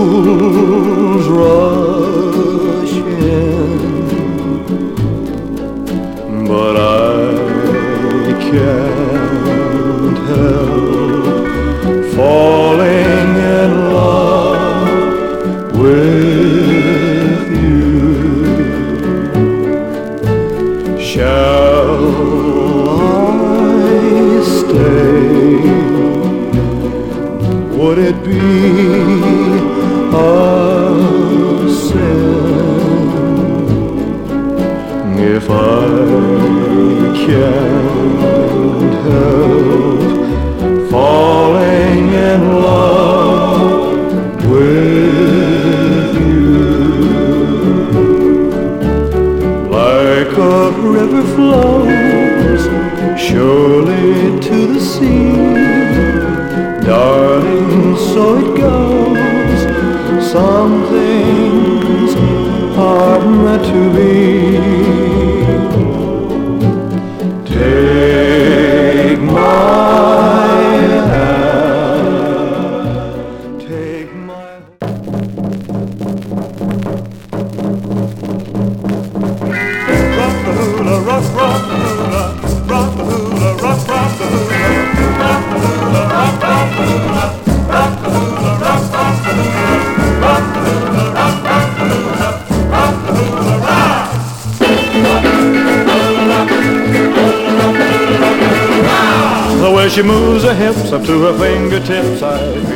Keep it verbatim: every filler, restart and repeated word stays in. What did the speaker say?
fools rush in, but I can't help falling in love with you. Shall I stay? Would it be a sin if I can't help falling in love with you? Like a river flows surely to the sea, darling, so it goes. Some things are meant to be. Take my hand, take my rock the hula, rock, rock the hula, rock the hula, rock, rock the hula, rock the hula, rock, rock the hula, rock the hula, rock, rock the hula, rock the hula, rock, rock the hula, rock the hula, rock. The way she moves her hips up to her fingertips, I